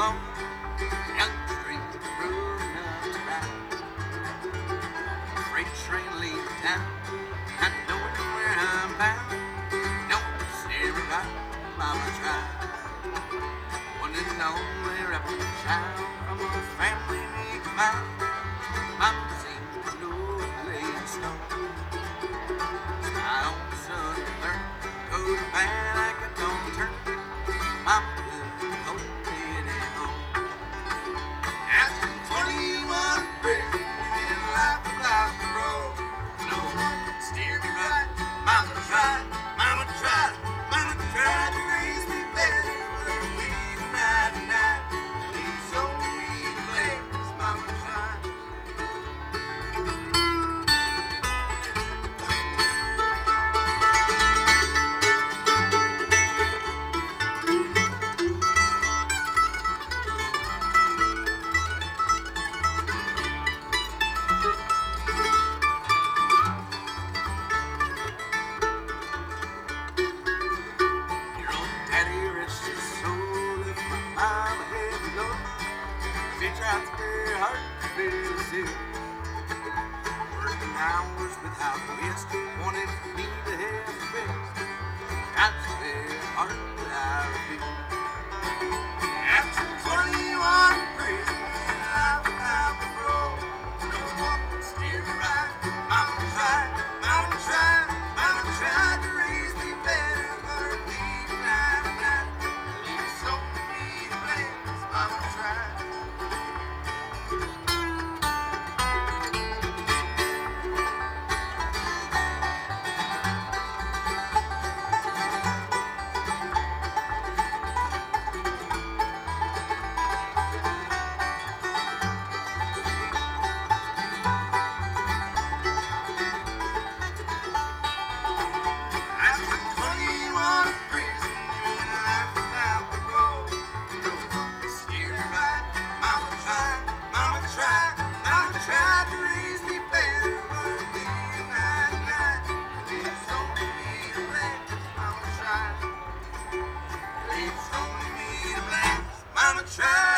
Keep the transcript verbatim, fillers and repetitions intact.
alone. Young street rolling up the ride. Freight train leaves down, not knowing where I'm bound. No, everybody, mama tried. One and only rebel child from a family meek mine. Mama seemed to know it lay in stone. My own son learned to go to bed like a don't turn. Mama couldn't hold me anymore. After twenty-one years, living life without parole. No one could steer me right. Mama tried, mama tried, mama tried to raise me better. But I'm leaving night and night. Leaves only me to blame, 'cause mama tried. Your old daddy rests his soul if my mama had low. She tried very hard to feel sick. Working hours without rest, wanted me to have the best. Tried very hard without a feel. After twenty-one prison, life without parole. No one could steer me right. Mama tried, mama tried, mama tried to raise me better. But her leaving night and night leaves only me to blame, 'cause mama tried. After twenty-one prison, living life without parole. No one could steer me right. Mama tried, mama tried, mama tried to raise me better. But her leaving night and night leaves only me to blame, 'cause mama tried. Leaves only me to blame, 'cause mama tried.